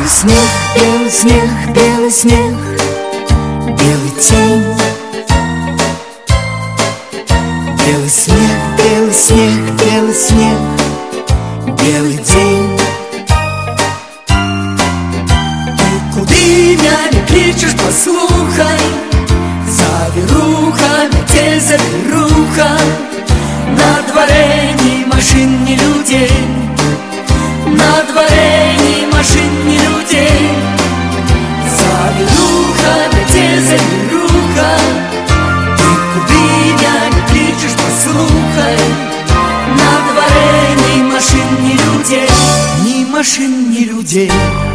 белый снег, белый снег, белый тень. Белый снег, белый снег, белый снег, белый день. Ты куды меня кличешь, послухай, завируха, метель, завируха. На дворе ни машин, ни людей, на дворе ни машин, ни людей. Завируха, метель, завируха. Ты куды меня не кличешь, послухай, на дворе ни машин, ни людей, ни машин, ни людей.